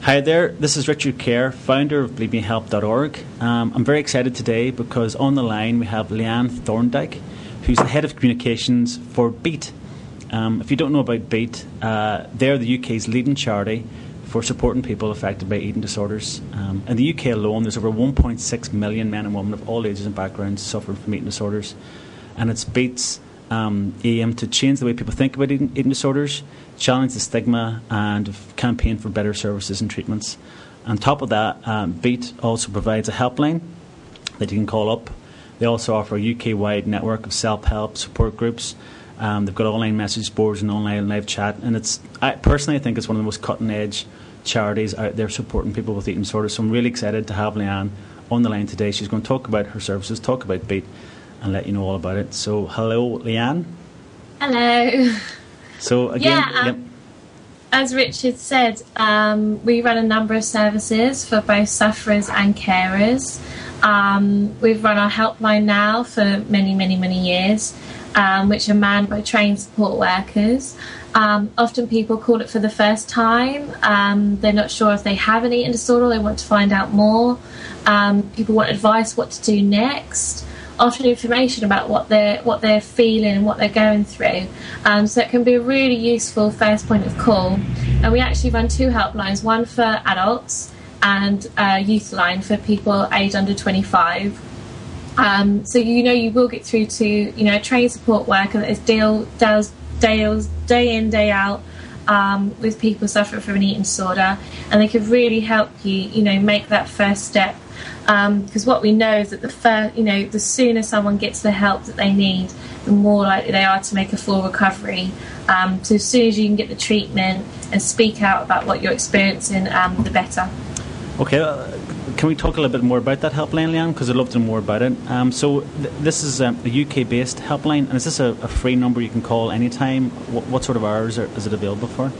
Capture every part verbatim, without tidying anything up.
Hi there, this is Richard Kerr, founder of believe me help dot org. Um, I'm very excited today because on the line we have Leanne Thorndike, who's the head of communications for Beat. Um, if you don't know about Beat, uh, they're the U K's leading charity for supporting people affected by eating disorders. Um, in the U K alone, there's over one point six million men and women of all ages and backgrounds suffering from eating disorders. And it's Beat's um, aim to change the way people think about eating, eating disorders, challenge the stigma, and campaign for better services and treatments. On top of that, um, Beat also provides a helpline that you can call up. They also offer a U K-wide network of self-help support groups. Um, they've got online message boards and online live chat, and it's I personally I think it's one of the most cutting-edge charities out there supporting people with eating disorders. So I'm really excited to have Leanne on the line today. She's going to talk about her services, talk about Beat, and let you know all about it. So hello, Leanne. Hello. So again, yeah, um, yep. As Richard said, um, we run a number of services for both sufferers and carers. Um, we've run our helpline now for many, many, many years, um, which are manned by trained support workers. Um, often people call it for the first time. Um, they're not sure if they have an eating disorder. They want to find out more. Um, people want advice what to do next. Often information about what they're what they're feeling and what they're going through. Um, so it can be a really useful first point of call. And we actually run two helplines, one for adults and a youth line for people aged under twenty-five. Um, so you know you will get through to you know a trained support worker that is deal deals deals day in day out um, with people suffering from an eating disorder, and they could really help you you know make that first step. Because um, what we know is that the first, you know, the sooner someone gets the help that they need, the more likely they are to make a full recovery. Um, so as soon as you can get the treatment and speak out about what you're experiencing, um, the better. Okay, uh, can we talk a little bit more about that helpline, Leanne? Because I'd love to know more about it. Um, so th- this is um, a U K-based helpline, and is this a, a free number you can call anytime? What, what sort of hours are, is it available for?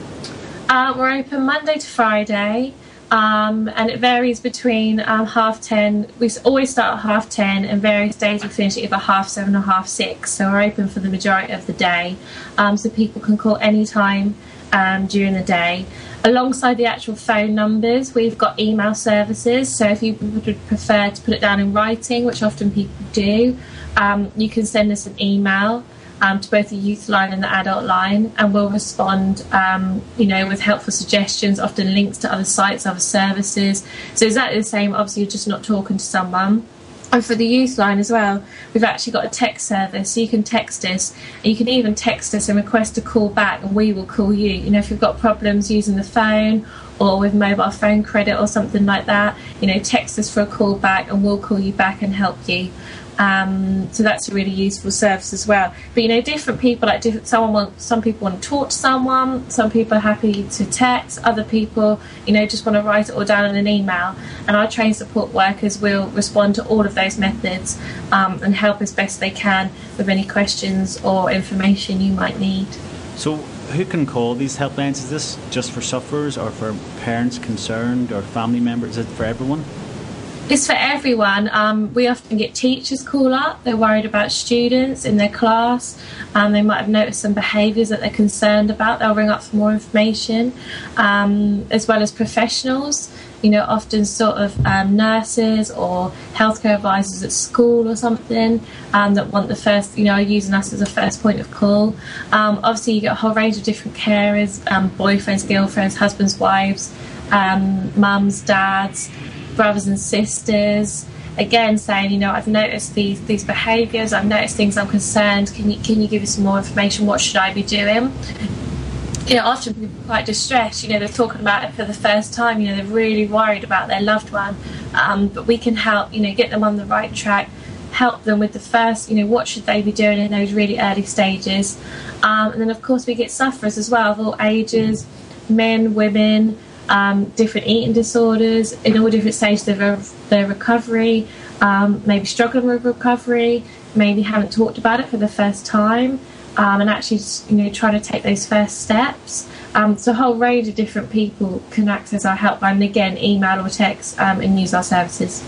Uh, we're open Monday to Friday. Um, and it varies between um, half ten. We always start at half ten, and various days we finish at either half seven or half six. So we're open for the majority of the day, um, so people can call any time um, during the day. Alongside the actual phone numbers, we've got email services. So if you would prefer to put it down in writing, which often people do, um, you can send us an email. Um, to both the youth line and the adult line, and we'll respond, um, you know, with helpful suggestions, often links to other sites, other services. So exactly the same. Obviously, you're just not talking to someone. And for the youth line as well, we've actually got a text service, so you can text us, and you can even text us and request a call back, and we will call you. You know, if you've got problems using the phone or with mobile phone credit or something like that, you know, text us for a call back, and we'll call you back and help you. Um, so that's a really useful service as well. But you know, different people like different. Someone want, some people want to talk to someone. Some people are happy to text. Other people, you know, just want to write it all down in an email. And our trained support workers will respond to all of those methods um, and help as best they can with any questions or information you might need. So, who can call these helplines? Is this just for sufferers, or for parents concerned, or family members? Is it for everyone? It's for everyone. Um, we often get teachers call up. They're worried about students in their class. Um, they might have noticed some behaviours that they're concerned about. They'll ring up for more information, um, as well as professionals. You know, often sort of um, nurses or healthcare advisors at school or something um, that want the first, you know, are using us as a first point of call. Um, obviously, you get a whole range of different carers, um, boyfriends, girlfriends, husbands, wives, um, mums, dads, brothers and sisters, again saying, you know, I've noticed these these behaviours, I've noticed things, I'm concerned, can you can you give us some more information, what should I be doing? You know, often people are quite distressed, you know, they're talking about it for the first time, you know, they're really worried about their loved one, um, but we can help, you know, get them on the right track, help them with the first, you know, what should they be doing in those really early stages. Um, and then of course we get sufferers as well, of all ages, men, women, Um, different eating disorders in all different stages of their, their recovery, um, maybe struggling with recovery, maybe haven't talked about it for the first time, um, and actually just, you know, trying to take those first steps. Um, so a whole range of different people can access our helpline, and again, email or text um, and use our services.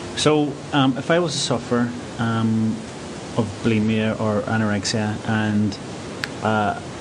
So um, if I was a sufferer um, of bulimia or anorexia, and uh,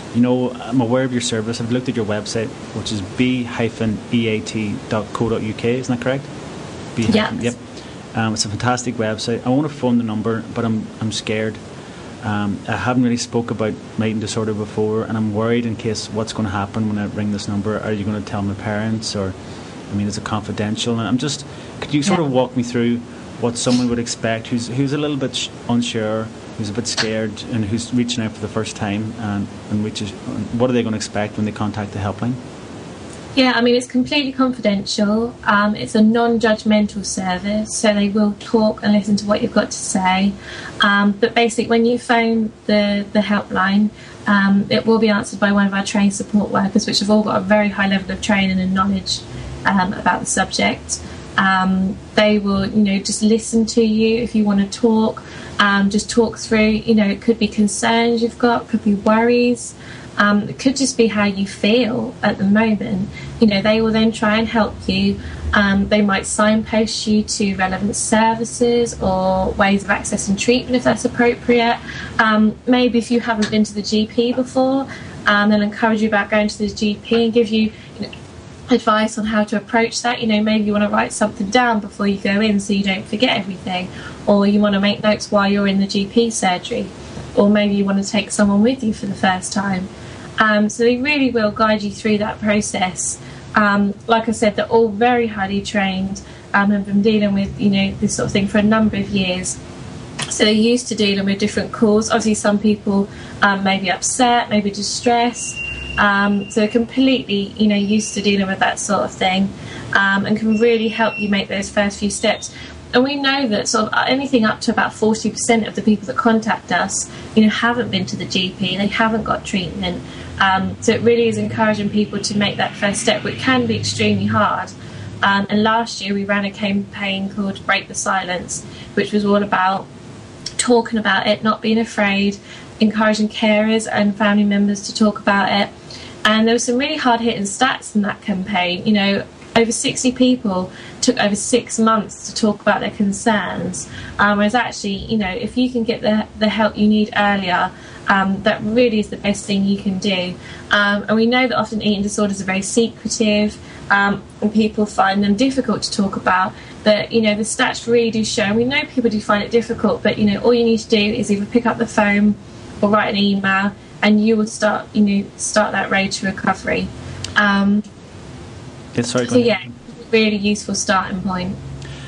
you know, I'm aware of your service. I've looked at your website, which is b dash e a t dot co dot u k. Isn't that correct? B- yeah. Yep. Um, it's a fantastic website. I want to phone the number, but I'm I'm scared. Um, I haven't really spoke about my eating disorder before, and I'm worried in case what's going to happen when I ring this number. Are you going to tell my parents, or, I mean, is it confidential? And I'm just, could you sort yeah. of walk me through what someone would expect who's who's a little bit sh- unsure, who's a bit scared, and who's reaching out for the first time, and, and which is, what are they going to expect when they contact the helpline? Yeah, I mean, it's completely confidential. Um, it's a non-judgmental service, so they will talk and listen to what you've got to say. Um, but basically, when you phone the, the helpline, um, it will be answered by one of our trained support workers, which have all got a very high level of training and knowledge um, about the subject. Um, they will, you know, just listen to you if you want to talk. Um, just talk through, you know, it could be concerns you've got, could be worries. Um, it could just be how you feel at the moment. You know, they will then try and help you. Um, they might signpost you to relevant services or ways of accessing treatment if that's appropriate. Um, maybe if you haven't been to the G P before, um, they'll encourage you about going to the G P and give you, you know, advice on how to approach that. You know, maybe you want to write something down before you go in so you don't forget everything, or you want to make notes while you're in the G P surgery, or maybe you want to take someone with you for the first time. Um, so they really will guide you through that process. Um, like I said, they're all very highly trained um, and have been dealing with, you know, this sort of thing for a number of years. So they're used to dealing with different calls. Obviously, some people um, may be upset, maybe distressed. Um, so they're completely, you know, used to dealing with that sort of thing, um, and can really help you make those first few steps. And we know that sort of anything up to about forty percent of the people that contact us, you know, haven't been to the G P, they haven't got treatment. Um, so it really is encouraging people to make that first step, which can be extremely hard. Um, and last year we ran a campaign called Break the Silence, which was all about talking about it, not being afraid, encouraging carers and family members to talk about it. And there were some really hard-hitting stats in that campaign. You know, over sixty people took over six months to talk about their concerns. Um, whereas actually, you know, if you can get the, the help you need earlier, um, that really is the best thing you can do. Um, and we know that often eating disorders are very secretive, um, and people find them difficult to talk about. But, you know, the stats really do show, and we know people do find it difficult, but, you know, all you need to do is either pick up the phone or write an email, and you will start, you know, start that road to recovery. Um, yeah, sorry, so, yeah, really useful starting point.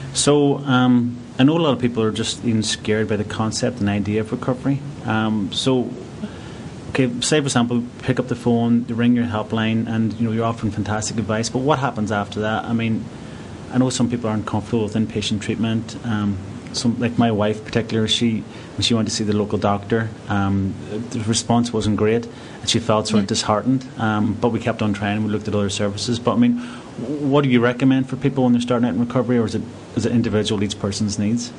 So, um, I know a lot of people are just even scared by the concept and idea of recovery. Um, so, okay, say for example, pick up the phone, you ring your helpline, and you know you're offering fantastic advice. But what happens after that? I mean, I know some people aren't comfortable with inpatient treatment. Um, some, like my wife, particularly, she when she went to see the local doctor, um, the response wasn't great, and she felt sort of disheartened. Um, but we kept on trying. We looked at other services. But I mean, what do you recommend for people when they're starting out in recovery, or is it is it individual, each person's needs?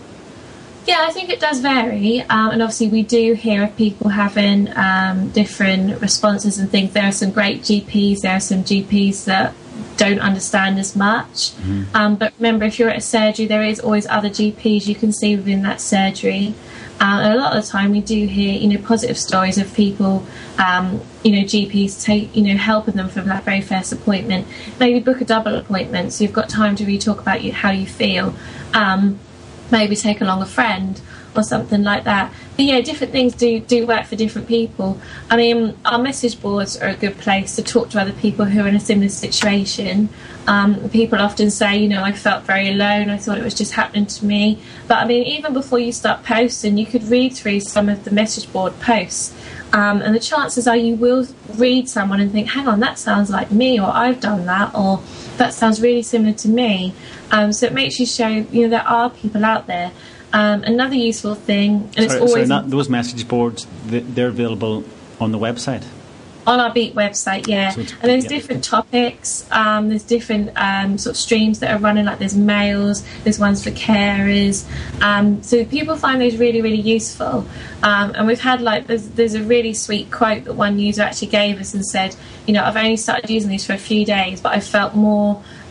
Yeah, I think it does vary, um, and obviously we do hear of people having um, different responses and things. There are some great G Ps, there are some G Ps that don't understand as much. Mm-hmm. Um, but remember, if you're at a surgery, there is always other G Ps you can see within that surgery. Uh, and a lot of the time we do hear, you know, positive stories of people, um, you know, G Ps take, you know, helping them from that very first appointment. Maybe book a double appointment so you've got time to really talk about you, how you feel. Um, maybe take along a friend or something like that. But yeah, different things do, do work for different people. I mean, our message boards are a good place to talk to other people who are in a similar situation. Um, people often say, you know, I felt very alone, I thought it was just happening to me. But I mean, even before you start posting, you could read through some of the message board posts. Um, and the chances are you will read someone and think, hang on, that sounds like me, or I've done that, or that sounds really similar to me. Um, so it makes you show, you know, there are people out there. Um, another useful thing, and sorry, it's always sorry, not those message boards. They're available on the website. On our Beat website, yeah. So and there's yeah. different topics. Um, there's different um, sort of streams that are running. Like there's mails, there's ones for carers. Um, so people find those really, really useful. Um, and we've had like there's there's a really sweet quote that one user actually gave us and said, you know, I've only started using these for a few days, but I felt more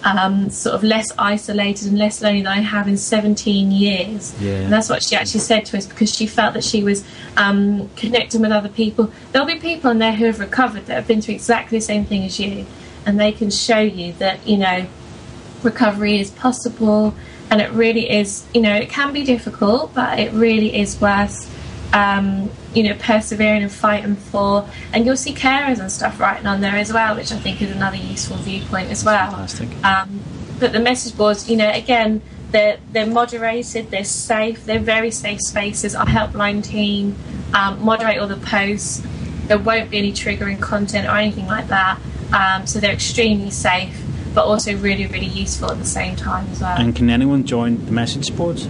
um, sort of less isolated and less lonely than I have in seventeen years. Yeah. And that's what she actually said to us, because she felt that she was um, connecting with other people. There'll be people in there who have recovered that have been through exactly the same thing as you, and they can show you that, you know, recovery is possible, and it really is, you know, it can be difficult, but it really is worth um, you know, persevering and fighting for. And you'll see carers and stuff writing on there as well, which I think is another useful viewpoint as well. Fantastic. Um, but the message boards, you know, again, they're, they're moderated, they're safe, they're very safe spaces. Our helpline team um, moderate all the posts. There won't be any triggering content or anything like that. Um, so they're extremely safe, but also really, really useful at the same time as well. And can anyone join the message boards?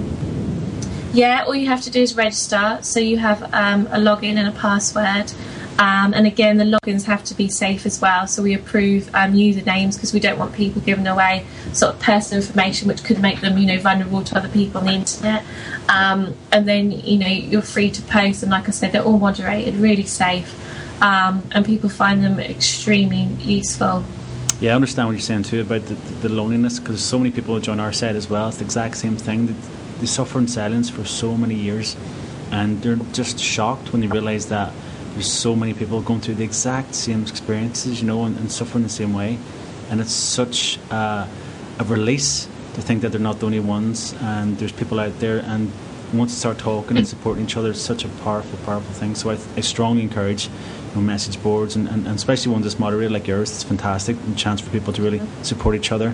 Yeah, all you have to do is register. So you have um, a login and a password. Um, and again, the logins have to be safe as well. So we approve um, usernames, because we don't want people giving away sort of personal information which could make them, you know, vulnerable to other people on the internet. Um, and then, you know, you're free to post. And like I said, they're all moderated, really safe. Um, and people find them extremely useful. Yeah, I understand what you're saying too about the, the loneliness, because so many people join our site as well. It's the exact same thing. They, they suffer in silence for so many years, and they're just shocked when they realise that there's so many people going through the exact same experiences, you know, and, and suffering the same way. And it's such uh, a release to think that they're not the only ones, and there's people out there, and once you start talking and supporting each other, it's such a powerful, powerful thing. So I, I strongly encourage, you know, message boards, and, and, and especially ones that's moderated like yours. It's fantastic, and a chance for people to really support each other.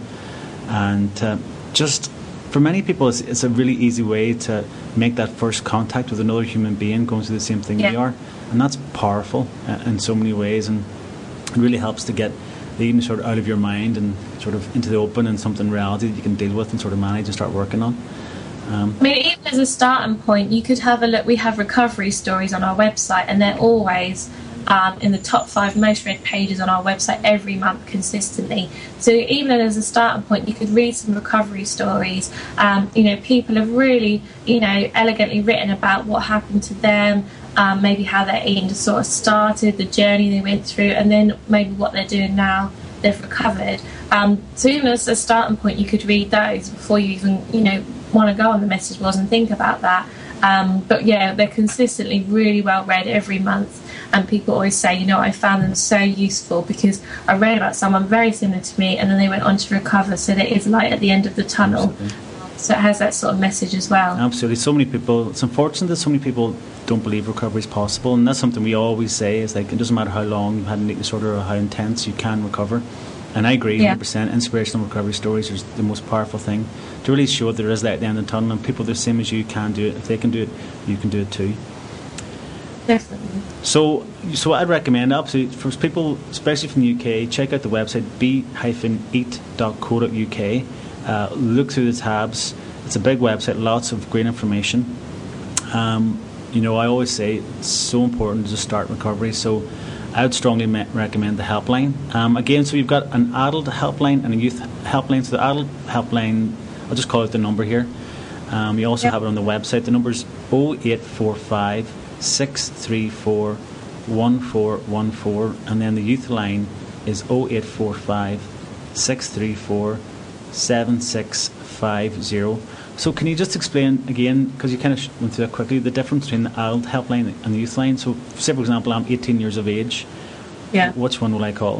And uh, just for many people, it's, it's a really easy way to make that first contact with another human being going through the same thing yeah. we are. And that's powerful uh, in so many ways, and it really helps to get the evening sort of out of your mind and sort of into the open and something reality that you can deal with and sort of manage and start working on. Um, I mean, even as a starting point, you could have a look. We have recovery stories on our website, and they're always um, in the top five most read pages on our website every month consistently. So even as a starting point, you could read some recovery stories. Um, you know, people have really, you know, elegantly written about what happened to them, um, maybe how their eating sort of started, the journey they went through, and then maybe what they're doing now. They've recovered. Um, so even as a starting point, you could read those before you even, you know, want to go on the message boards and think about that. Um, but yeah, they're consistently really well read every month, and people always say, you know, I found them so useful because I read about someone very similar to me and then they went on to recover, so there is light at the end of the tunnel. Absolutely. So it has that sort of message as well. Absolutely. So many people, it's unfortunate that so many people don't believe recovery is possible, and that's something we always say, is like, it doesn't matter how long you've had an eating disorder or how intense, you can recover. And I agree, yeah. one hundred percent. Inspirational recovery stories are the most powerful thing to really show there is light at the end of the tunnel, and people the same as you can do it. If they can do it, you can do it too. Definitely. So, so I'd recommend, absolutely, for people, especially from the U K, check out the website be dash eat dot co dot U K. Uh, look through the tabs. It's a big website, lots of great information. Um, you know, I always say it's so important to start recovery. So I would strongly me- recommend the helpline. Um, again, so you've got an adult helpline and a youth helpline. So the adult helpline, I'll just call it the number here. Um, you also yep. have it on the website. The number is oh eight four five, six three four, one four one four, and then the youth line is oh eight four five, six three four, seven six five zero. So can you just explain again, because you kind of went through that quickly, the difference between the adult helpline and the youth line? So say, for example, I'm eighteen years of age. Yeah. Which one will I call?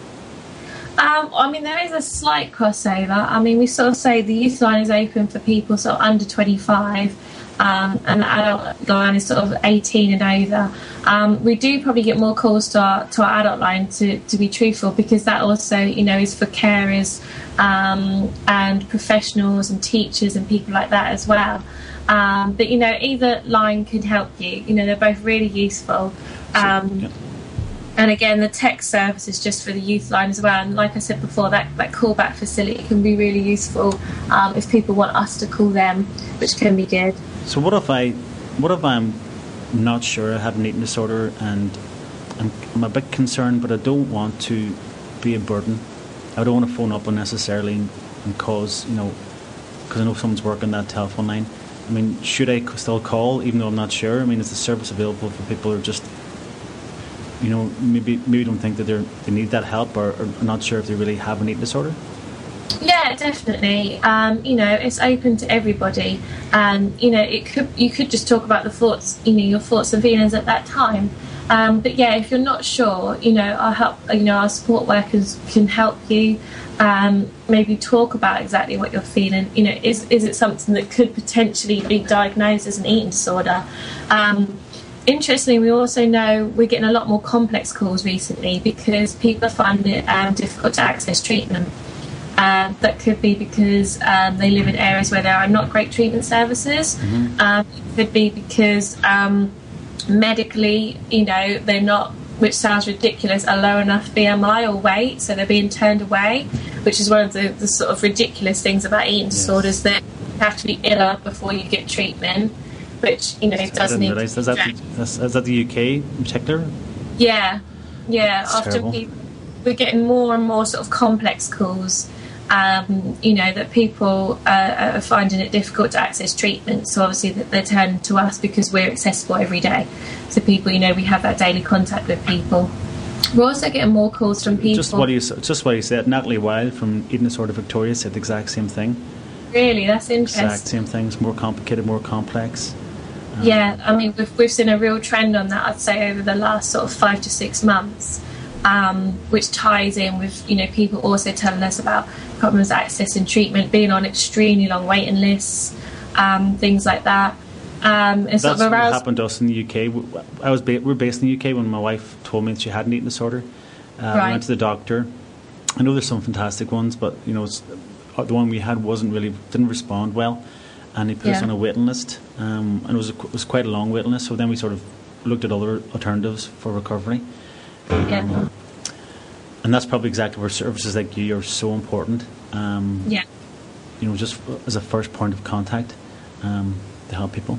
Um, I mean, there is a slight crossover. I mean, we sort of say the youth line is open for people sort of under twenty-five, um, and the adult line is sort of eighteen and over. Um, we do probably get more calls to our, to our adult line, to, to be truthful, because that also, you know, is for carers um, and professionals and teachers and people like that as well. Um, but, you know, either line can help you. You know, they're both really useful. Um, so, yeah. And again, the text service is just for the youth line as well. And like I said before, that, that callback facility can be really useful um, if people want us to call them, which can be good. So what if I, what if I'm not sure I have an eating disorder and I'm, I'm a bit concerned, but I don't want to be a burden. I don't want to phone up unnecessarily and, and cause, you know, because I know someone's working that telephone line. I mean, should I still call even though I'm not sure? I mean, is the service available for people who are just, you know, maybe maybe don't think that they they need that help, or, or not sure if they really have an eating disorder? Yeah, definitely. Um, you know, it's open to everybody, and you know, it could you could just talk about the thoughts, you know, your thoughts and feelings at that time. Um, but yeah, if you're not sure, you know, our help, you know, our support workers can help you. Um, maybe talk about exactly what you're feeling. You know, is is it something that could potentially be diagnosed as an eating disorder? Um, Interestingly, we also know we're getting a lot more complex calls recently because people find it um, difficult to access treatment. Uh, that could be because um, they live in areas where there are not great treatment services. Mm-hmm. Um, it could be because um, medically, you know, they're not, which sounds ridiculous, a low enough B M I or weight, so they're being turned away, which is one of the, the sort of ridiculous things about eating yes. disorders, that you have to be iller before you get treatment, which, you know, it doesn't need to is, that the, is, is that the U K in particular? Yeah, yeah. That's Often terrible. people, we're getting more and more sort of complex calls. Um, you know, that people uh, are finding it difficult to access treatment. So obviously that they're turning to us because we're accessible every day. So people, you know, we have that daily contact with people. We're also getting more calls from people. Just what you just what you said. Natalie Wilde from Eating Disorder Victoria said the exact same thing. Really, that's interesting. Exact same things. More complicated, more complex. Um, yeah, I mean, we've we've seen a real trend on that. I'd say over the last sort of five to six months. Um, which ties in with, you know, people also telling us about problems accessing treatment, being on extremely long waiting lists, um, things like that. Um, and That's sort of what aroused- happened to us in the U K. I was ba- we're based in the U K when my wife told me that she had an eating disorder. Uh, right. I went to the doctor. I know there's some fantastic ones, but you know, it's, uh, the one we had wasn't really didn't respond well, and he put yeah. us on a waiting list, um, and it was a, it was quite a long waiting list. So then we sort of looked at other alternatives for recovery. Yeah. Um, and that's probably exactly where services like you are so important. Um, yeah. You know, just as a first point of contact um, to help people.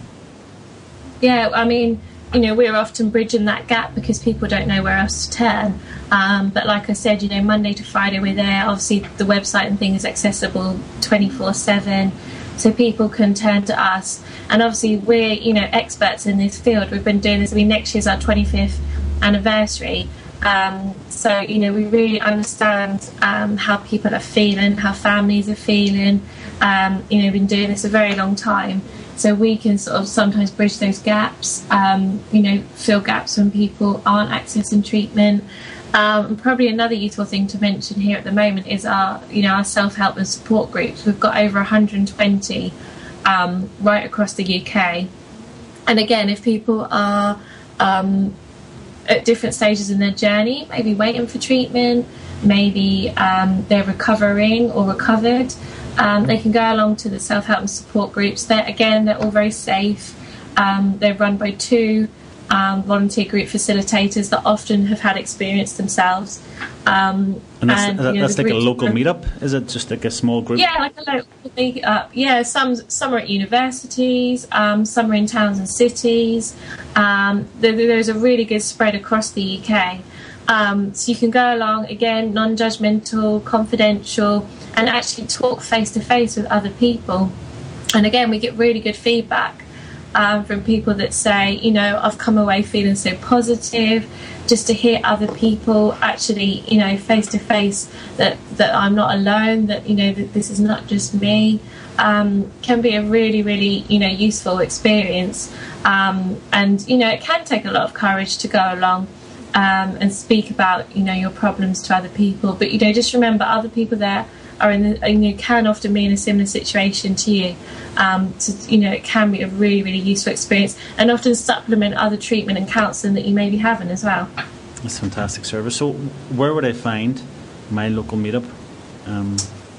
Yeah, I mean, you know, we're often bridging that gap because people don't know where else to turn. Um, but like I said, you know, Monday to Friday we're there. Obviously, the website and thing is accessible twenty-four seven. So people can turn to us. And obviously, we're, you know, experts in this field. We've been doing this. I mean, next year's our twenty-fifth anniversary. Um, so, you know, we really understand um, how people are feeling, how families are feeling. Um, you know, we've been doing this a very long time. So we can sort of sometimes bridge those gaps, um, you know, fill gaps when people aren't accessing treatment. Um, and probably another useful thing to mention here at the moment is our, you know, our self-help and support groups. We've got over one hundred twenty um, right across the U K. And again, if people are um, at different stages in their journey, maybe waiting for treatment, maybe um, they're recovering or recovered, um, they can go along to the self-help and support groups. They're, again, they're all very safe. Um, they're run by two um, volunteer group facilitators that often have had experience themselves. Um, and that's, and, that, you know, that's like a local run- meetup? Is it just like a small group? Yeah, like a local meetup. Yeah, some some are at universities, um, some are in towns and cities. Um, there, there's a really good spread across the U K. Um, so you can go along, again, non-judgmental, confidential, and actually talk face-to-face with other people. And again, we get really good feedback um, from people that say, you know, I've come away feeling so positive, just to hear other people actually, you know, face-to-face that, that I'm not alone, that, you know, that this is not just me, um, can be a really, really, you know, useful experience. Um, and, you know, it can take a lot of courage to go along Um, and speak about, you know, your problems to other people. But, you know, just remember other people there are in the, you know, can often be in a similar situation to you. Um, so, you know, it can be a really, really useful experience and often supplement other treatment and counselling that you may be having as well. That's a fantastic service. So where would I find my local meetup? Um,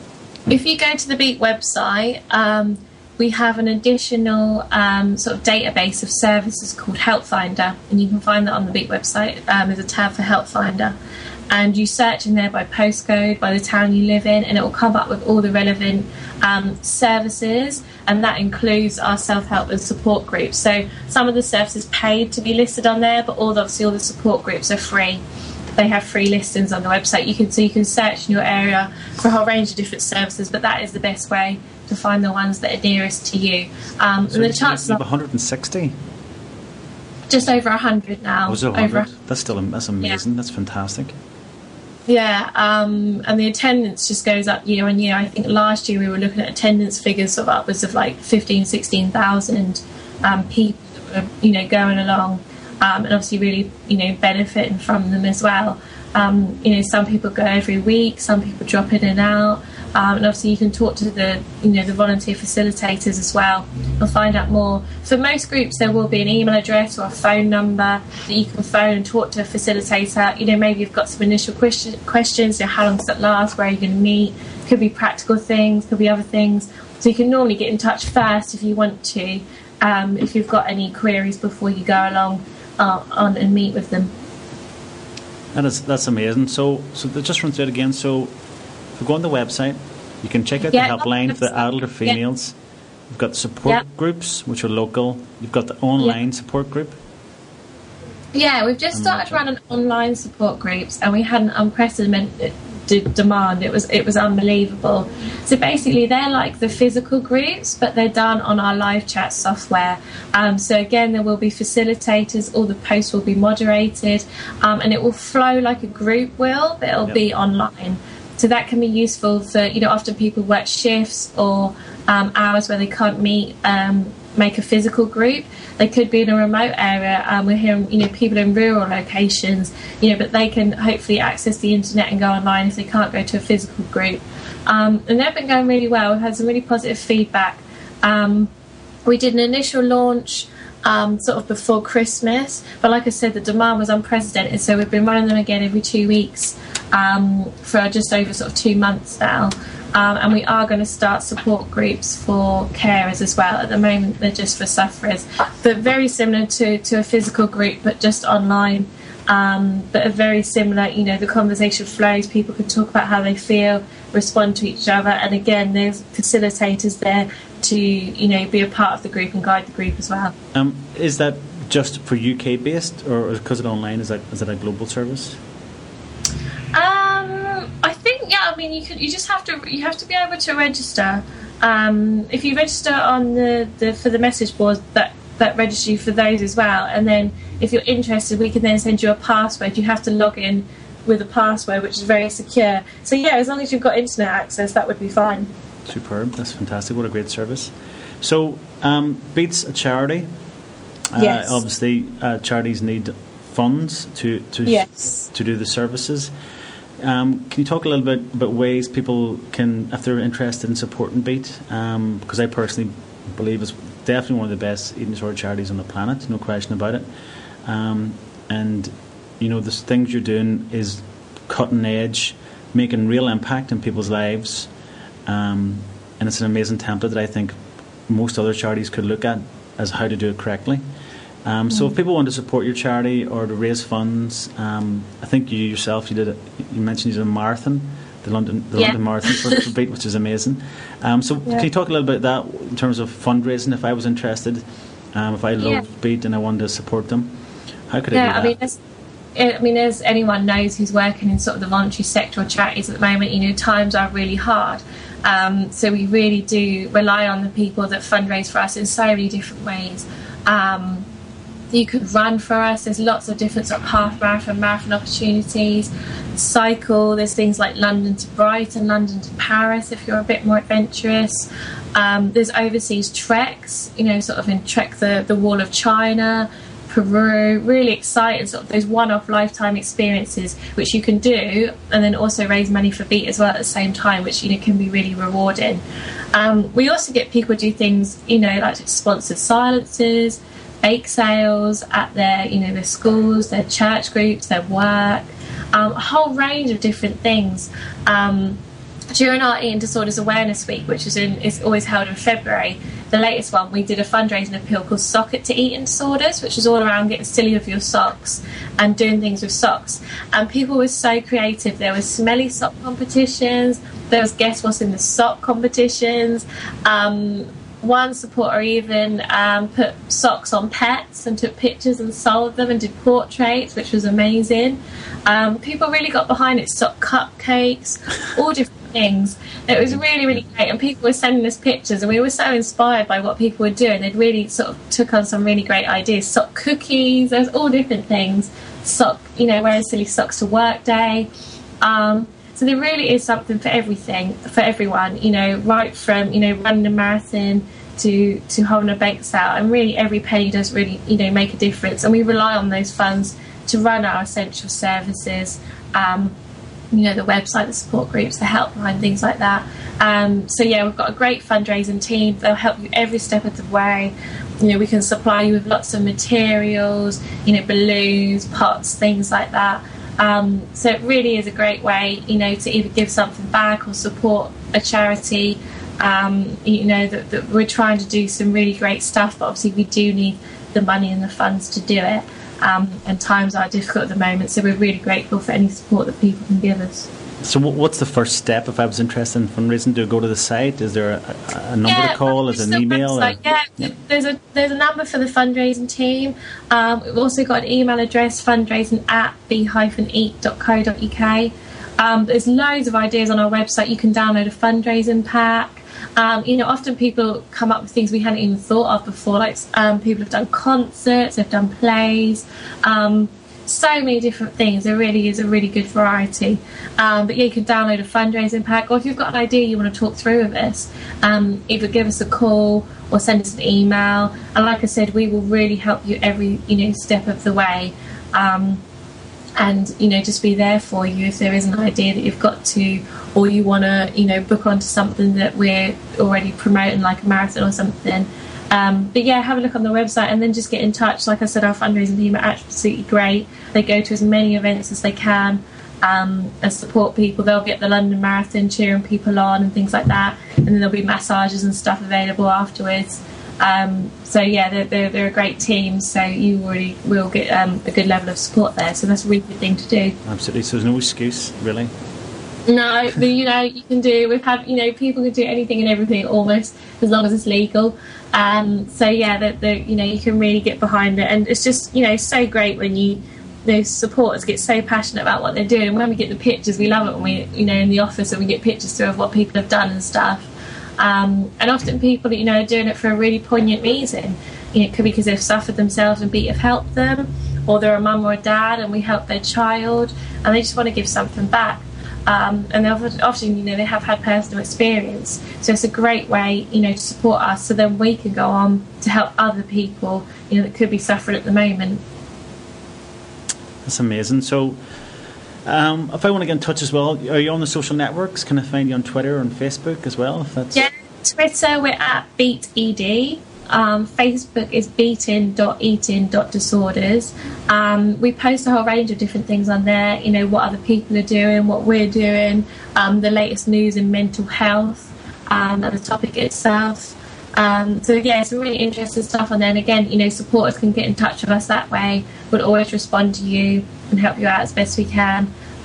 if you go to the Beat website, um, we have an additional um, sort of database of services called Help Finder, and you can find that on the Beat website. Um, there's a tab for Help Finder, and you search in there by postcode, by the town you live in, and it will come up with all the relevant um, services, and that includes our self-help and support groups. So some of the services paid to be listed on there, but all the, obviously all the support groups are free. They have free listings on the website. You can so you can search in your area for a whole range of different services, but that is the best way to find the ones that are nearest to you. Um, so and the you chances have are one hundred sixty? Just over one hundred now. Was it one hundred? Over, That's still that's amazing. Yeah. That's fantastic. Yeah, um, and the attendance just goes up year on year. I think last year we were looking at attendance figures of upwards of like fifteen, sixteen thousand um, people that were, you know, going along, um, and obviously really, you know, benefiting from them as well. Um, you know, some people go every week, some people drop in and out, um, and obviously you can talk to the, you know, the volunteer facilitators as well and find out more. For most groups, there will be an email address or a phone number that you can phone and talk to a facilitator. You know, maybe you've got some initial question, questions, you know, how long does it last, where are you going to meet, could be practical things, could be other things. So you can normally get in touch first if you want to, um, if you've got any queries before you go along uh, on and meet with them. That is, that's amazing. So, so just run through it again. So, if you go on the website, you can check out yeah, the helpline for the adult or females. Yeah. You've got the support yeah. groups, which are local. You've got the online yeah. support group. Yeah, we've just started running online support groups, and we had an unprecedented d- demand. It was it was unbelievable. So basically, they're like the physical groups, but they're done on our live chat software. Um, so again, there will be facilitators. All the posts will be moderated, um, and it will flow like a group will, but it'll yep. be online. So that can be useful for, you know, often people work shifts or um, hours where they can't meet, um, make a physical group. They could be in a remote area. Um, we're hearing, you know, people in rural locations, you know, but they can hopefully access the internet and go online if they can't go to a physical group. Um, and they've been going really well. We've had some really positive feedback. Um, we did an initial launch um, sort of before Christmas, but like I said, the demand was unprecedented. So we've been running them again every two weeks um, for just over sort of two months now. Um, and we are going to start support groups for carers as well. At the moment, they're just for sufferers. But very similar to, to a physical group, but just online. Um, but are very similar, you know, the conversation flows. People can talk about how they feel, respond to each other. And again, there's facilitators there to, you know, be a part of the group and guide the group as well. Um, is that just for U K based, or because it's online, is that is it a global service? Um, I think, yeah, I mean, you could, you just have to, you have to be able to register. Um, if you register on the, the for the message board, that, that registers you for those as well. And then if you're interested, we can then send you a password. You have to log in with a password, which is very secure. So yeah, as long as you've got internet access, that would be fine. Superb. That's fantastic. What a great service. So, um, Beat's a charity. Uh, yes. Obviously, uh, charities need funds to to yes. to do the services. Um, can you talk a little bit about ways people can, if they're interested in supporting Beat? Um, because I personally believe it's definitely one of the best eating disorder charities on the planet, no question about it. Um, and, you know, the things you're doing is cutting edge, making real impact in people's lives. Um, and it's an amazing template that I think most other charities could look at as how to do it correctly. Um, mm. So if people want to support your charity or to raise funds, um, I think you yourself, you did a, you mentioned you did a marathon, the London the yeah. London Marathon for, for Beat, which is amazing. Um, so yeah. can you talk a little bit about that in terms of fundraising? If I was interested, um, if I love yeah. Beat and I wanted to support them, how could yeah, I do I that? mean, I mean, as anyone knows who's working in sort of the voluntary sector or charities at the moment, you know, times are really hard. Um, so we really do rely on the people that fundraise for us in so many different ways. Um, you could run for us. There's lots of different sort of half marathon, marathon opportunities. Cycle. There's things like London to Brighton, London to Paris if you're a bit more adventurous. Um, there's overseas treks, you know, sort of in trek the, the Wall of China, Peru, really exciting, sort of those one-off lifetime experiences which you can do and then also raise money for Beat as well at the same time, which, you know, can be really rewarding. Um, we also get people do things, you know, like sponsored silences, bake sales at their, you know, their schools, their church groups, their work, um, a whole range of different things. Um, during our Eating Disorders Awareness Week, which is in is always held in February, the latest one, we did a fundraising appeal called Sock It to Eating Disorders, which is all around getting silly with your socks and doing things with socks. And people were so creative. There was smelly sock competitions. There was guess what's in the sock competitions. Um, one supporter even um, put socks on pets and took pictures and sold them and did portraits, which was amazing. Um, people really got behind it. Sock cupcakes, all different things. It was really, really great, and people were sending us pictures, and we were so inspired by what people were doing. They'd really sort of took on some really great ideas. Sock cookies, there's all different things. Sock, you know, wearing silly socks to work day. Um, so there really is something for everything, for everyone, you know, right from, you know, running a marathon to, to holding a bake sale. And really every penny does really, you know, make a difference. And we rely on those funds to run our essential services, um, you know, the website, the support groups, the helpline, things like that. Um, so yeah, we've got a great fundraising team. They'll help you every step of the way. You know, we can supply you with lots of materials, you know, balloons, pots, things like that. Um, so it really is a great way, you know, to either give something back or support a charity. Um, you know, that, that we're trying to do some really great stuff, but obviously we do need the money and the funds to do it. Um, and times are difficult at the moment, so we're really grateful for any support that people can give us. So what's the first step if I was interested in fundraising? Do I go to the site? Is there a, a number yeah, to call? Is it an email? Or, yeah, yeah, there's a there's a number for the fundraising team. Um, we've also got an email address, fundraising at b dash eat dot co dot uk. Um, there's loads of ideas on our website. You can download a fundraising pack. Um, you know, often people come up with things we hadn't even thought of before. Like um, people have done concerts, they've done plays, um, so many different things. There really is a really good variety. Um, but yeah, you can download a fundraising pack, or if you've got an idea you want to talk through with us, um, either give us a call or send us an email. And like I said, we will really help you every you know step of the way. Um, and you know just be there for you if there is an idea that you've got to, or you want to you know book onto something that we're already promoting, like a marathon or something. Um, but yeah, have a look on the website and then just get in touch. Like I said, our fundraising team are absolutely great. They go to as many events as they can um, and support people. They'll be at the London Marathon cheering people on and things like that, and then there'll be massages and stuff available afterwards. Um, so yeah, they're, they're, they're a great team, so you really will get um, a good level of support there, so that's a really good thing to do. Absolutely, so there's no excuse, really? No, but you know, you can do, we've had, you know, people can do anything and everything almost, as long as it's legal. Um, so yeah, the, the, you know, you can really get behind it, and it's just, you know, so great when you, those supporters get so passionate about what they're doing. And when we get the pictures, we love it when we, you know, in the office, and we get pictures through of what people have done and stuff. Um, and often people, you know, are doing it for a really poignant reason. You know, it could be because they've suffered themselves and Beat have helped them, or they're a mum or a dad and we help their child, and they just want to give something back. Um, and often, often, you know, they have had personal experience, so it's a great way, you know, to support us, so then we can go on to help other people, you know, that could be suffering at the moment. That's amazing. So, um, if I want to get in touch as well, are you on the social networks? Can I find you on Twitter and Facebook as well? If that's... Yeah, Twitter we're at BeatED. Um, Facebook is beating dot eating dot disorders. Um, we post a whole range of different things on there, you know, what other people are doing, what we're doing, um, the latest news in mental health, um, and the topic itself. Um, so yeah, it's really interesting stuff on there. And again, you know, supporters can get in touch with us that way. We'll always respond to you and help you out as best we can.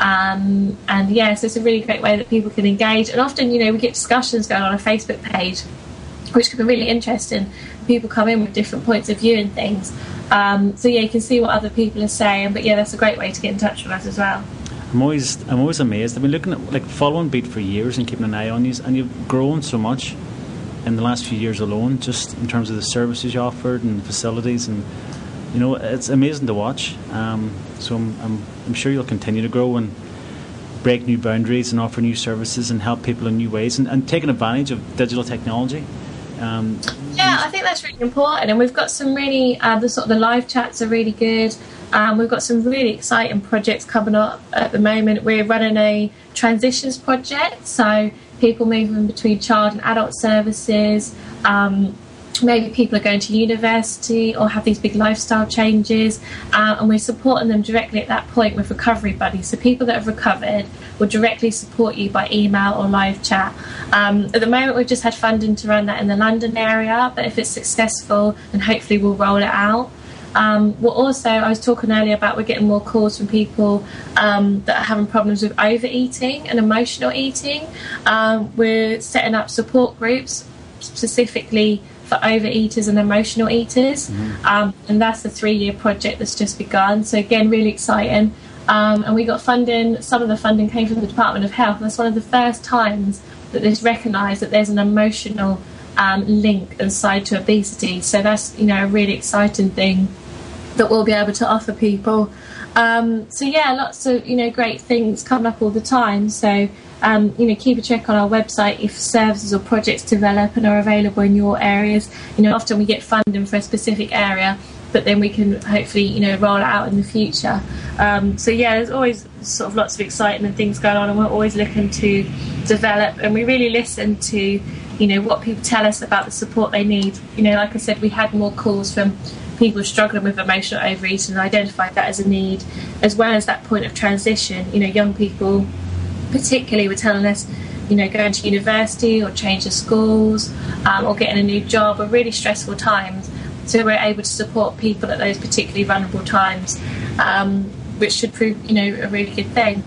Um, and yeah, so it's a really great way that people can engage. And often, you know, we get discussions going on a Facebook page, which can be really interesting. People come in with different points of view and things. Um, so yeah, you can see what other people are saying. But yeah, that's a great way to get in touch with us as well. I'm always, I'm always amazed. I've been looking at, like, following Beat for years and keeping an eye on you, and you've grown so much in the last few years alone, just in terms of the services you offered and facilities, and you know, it's amazing to watch. Um, so I'm, I'm, I'm sure you'll continue to grow and break new boundaries and offer new services and help people in new ways, and, and taking advantage of digital technology. Um, yeah, I think that's really important, and we've got some really uh, the sort of the live chats are really good. Um, we've got some really exciting projects coming up at the moment. We're running a transitions project, so people moving between child and adult services. Um, maybe people are going to university or have these big lifestyle changes, uh, and we're supporting them directly at that point with recovery buddies. So people that have recovered will directly support you by email or live chat. Um, at the moment, we've just had funding to run that in the London area, but if it's successful, then hopefully we'll roll it out. Um, we're also, I was talking earlier about we're getting more calls from people um, that are having problems with overeating and emotional eating. Um, we're setting up support groups specifically for overeaters and emotional eaters, mm-hmm. um, and that's a three-year project that's just begun. So again, really exciting. Um, and we got funding, some of the funding came from the Department of Health. That's one of the first times that they've recognised that there's an emotional um, link and side to obesity. So that's, you know, a really exciting thing that we'll be able to offer people. Um, so yeah, lots of, you know, great things coming up all the time. So, um, you know, keep a check on our website if services or projects develop and are available in your areas. You know, often we get funding for a specific area, but then we can hopefully, you know, roll it out in the future. Um, so yeah, there's always sort of lots of excitement and things going on, and we're always looking to develop, and we really listen to, you know, what people tell us about the support they need. You know, like I said, we had more calls from people struggling with emotional overeating and identified that as a need, as well as that point of transition. You know, young people particularly were telling us, you know, going to university or changing schools, um, or getting a new job are really stressful times. So we're able to support people at those particularly vulnerable times, um, which should prove, you know, a really good thing.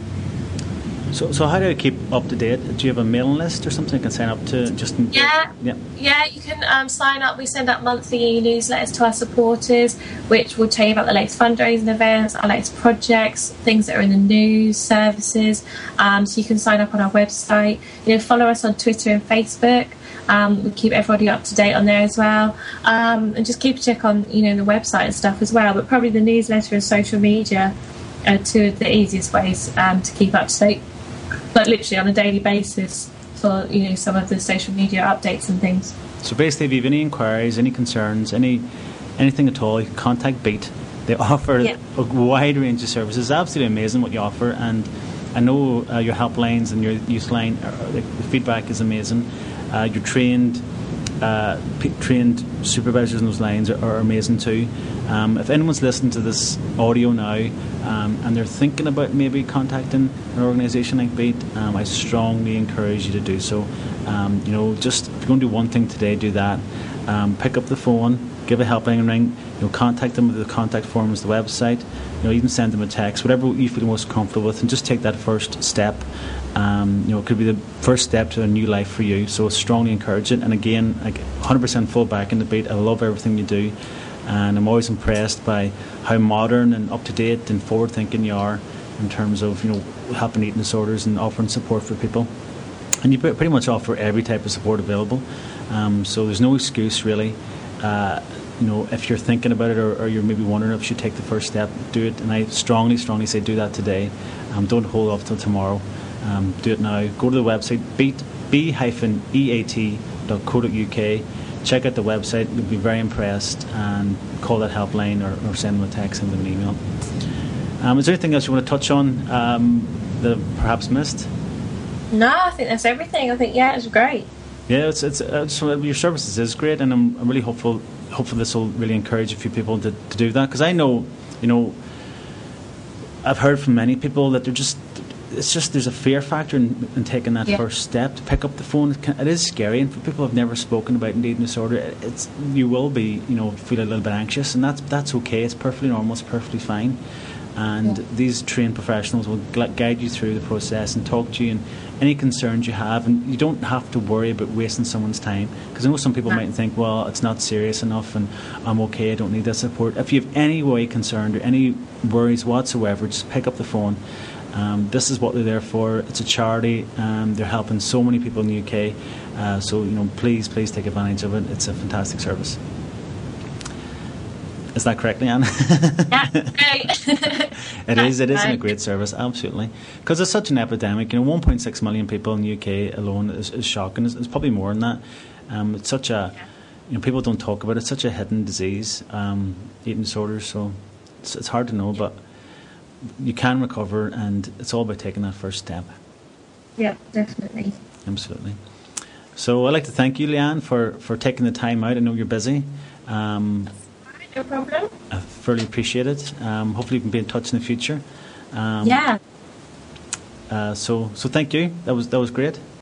So, so how do you keep up to date? Do you have a mailing list or something you can sign up to? Just in, yeah, yeah, yeah. You can um, sign up. We send out monthly e-newsletters to our supporters, which will tell you about the latest fundraising events, our latest projects, things that are in the news, services. Um, so you can sign up on our website. You know, follow us on Twitter and Facebook. Um, we keep everybody up to date on there as well, um, and just keep a check on, you know, the website and stuff as well. But probably the newsletter and social media are two of the easiest ways um, to keep up to date. But literally on a daily basis for, you know, some of the social media updates and things. So basically, if you have any inquiries, any concerns, any anything at all, you can contact Beat. They offer yeah. a wide range of services. Absolutely amazing what you offer, and I know uh, your helplines and your youth line, uh, the feedback is amazing. Uh, your trained uh, p- trained supervisors in those lines are, are amazing too. Um, if anyone's listening to this audio now um, and they're thinking about maybe contacting an organisation like Beat, um, I strongly encourage you to do so. Um, you know, just if you're going to do one thing today, do that. Um, pick up the phone, give a helpline ring. You know, contact them with the contact forms, the website. You know, even send them a text, whatever you feel most comfortable with, and just take that first step. Um, you know, it could be the first step to a new life for you. So strongly encourage it. And again, like one hundred percent full back in the Beat. I love everything you do, and I'm always impressed by how modern and up to date and forward thinking you are in terms of, you know, helping eating disorders and offering support for people. And you pretty much offer every type of support available. Um, so there's no excuse really. Uh, you know, if you're thinking about it, or, or you're maybe wondering if you should take the first step, do it. And I strongly, strongly say do that today. Um, don't hold off till tomorrow. Um, do it now. Go to the website beat b dash e a t dot co dot u k. Check out the website. You'll be very impressed. And call that helpline, or, or send them a text, send them an email. Um, is there anything else you want to touch on um, that I've perhaps missed? No, I think that's everything. I think, yeah, it's great. Yeah, it's, it's, it's your services is great, and I'm, I'm really hopeful. Hopefully, this will really encourage a few people to, to do that, because I know, you know, I've heard from many people that they're just, it's just there's a fear factor in, in taking that yeah. first step to pick up the phone. It, can, it is scary, and for people who've never spoken about an eating disorder, it, it's you will be, you know, feel a little bit anxious, and that's that's okay. It's perfectly normal. It's perfectly fine. And yeah. these trained professionals will guide you through the process and talk to you and any concerns you have, and you don't have to worry about wasting someone's time, because I know some people no. might think, well, it's not serious enough and I'm okay, I don't need that support. If you have any way concerned or any worries whatsoever, just pick up the phone. Um, this is what they're there for. It's a charity. Um, they're helping so many people in the U K, uh, so you know, please please take advantage of it. It's a fantastic service. Is that correct, Leanne? Yeah, great. It is. It is a great service, absolutely. Because it's such an epidemic. You know, one point six million people in the U K alone is, is shocking. It's, it's probably more than that. Um, it's such a, you know, people don't talk about it. It's such a hidden disease, um, eating disorders. So it's, it's hard to know, but you can recover, and it's all about taking that first step. Yeah, definitely. Absolutely. So I'd like to thank you, Leanne, for, for taking the time out. I know you're busy. Um, No problem. I thoroughly appreciate it. Um, hopefully we can be in touch in the future. Um, yeah. Uh, so so thank you. That was that was great.